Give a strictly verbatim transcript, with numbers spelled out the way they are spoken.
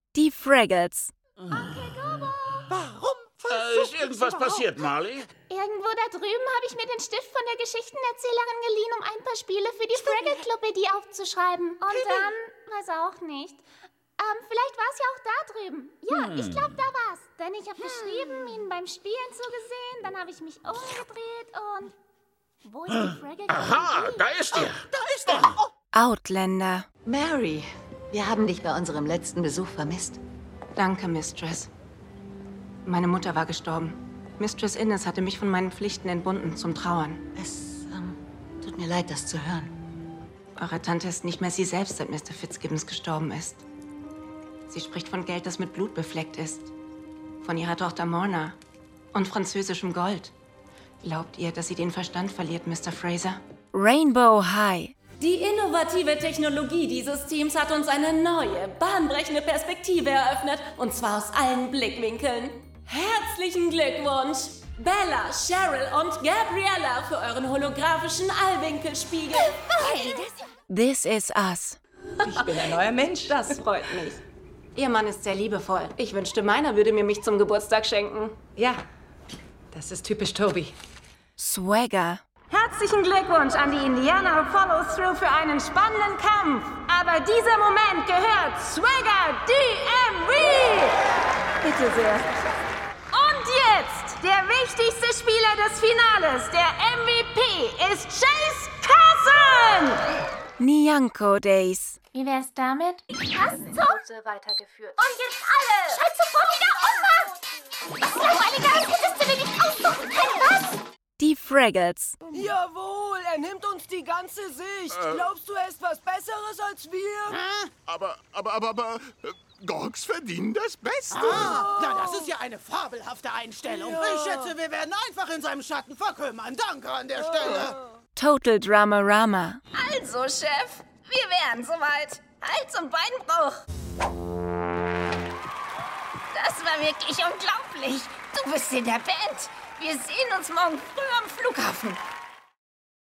Die Fraggles. Onkel Gobo! Warum Äh, ist irgendwas passiert, Marley? Irgendwo da drüben habe ich mir den Stift von der Geschichtenerzählerin geliehen, um ein paar Spiele für die Fraggle-Club-Idee aufzuschreiben. Und dann, weiß auch nicht. Ähm, vielleicht war es ja auch da drüben. Ja, hm. ich glaube, da war's. Denn ich habe geschrieben, ihn beim Spielen zugesehen, dann habe ich mich umgedreht und... Wo ist die Fraggle-Club? Aha, da ist er. Da ist er. Oh. Outlander. Mary, wir haben dich bei unserem letzten Besuch vermisst. Danke, Mistress. Meine Mutter war gestorben. Mistress Innes hatte mich von meinen Pflichten entbunden zum Trauern. Es ähm, tut mir leid, das zu hören. Eure Tante ist nicht mehr sie selbst, seit Mister Fitzgibbons gestorben ist. Sie spricht von Geld, das mit Blut befleckt ist. Von ihrer Tochter Morna und französischem Gold. Glaubt ihr, dass sie den Verstand verliert, Mister Fraser? Rainbow High. Die innovative Technologie dieses Teams hat uns eine neue, bahnbrechende Perspektive eröffnet. Und zwar aus allen Blickwinkeln. Herzlichen Glückwunsch, Bella, Cheryl und Gabriella, für euren holographischen Allwinkelspiegel. Hey, This is Us. Ich bin ein neuer Mensch. Das freut mich. Ihr Mann ist sehr liebevoll. Ich wünschte, meiner würde mir mich zum Geburtstag schenken. Ja, das ist typisch Toby. Swagger. Herzlichen Glückwunsch an die Indiana Follow-Through für einen spannenden Kampf. Aber dieser Moment gehört Swagger D M V. Bitte sehr. Und jetzt der wichtigste Spieler des Finales, der M V P, ist Chase Carson. Nyanko Days. Wie wär's damit? Was zum? weitergeführt. Und jetzt alle! Schalt sofort wieder um! Was langweiliger, als hättest du dir nicht aussuchen können, was? Die Fraggles. Jawohl, er nimmt uns die ganze Sicht. Äh. Glaubst du, er ist was Besseres als wir? Hm? Aber, aber, aber, aber, äh, Gorks verdienen das Beste. Ah, na, das ist ja eine fabelhafte Einstellung. Ja. Ich schätze, wir werden einfach in seinem Schatten verkümmern. Danke an der Stelle. Total Dramarama. Also, Chef, wir wären soweit. Hals- und Beinbruch. Das war wirklich unglaublich. Du bist in der Band. Wir sehen uns morgen früh am Flughafen.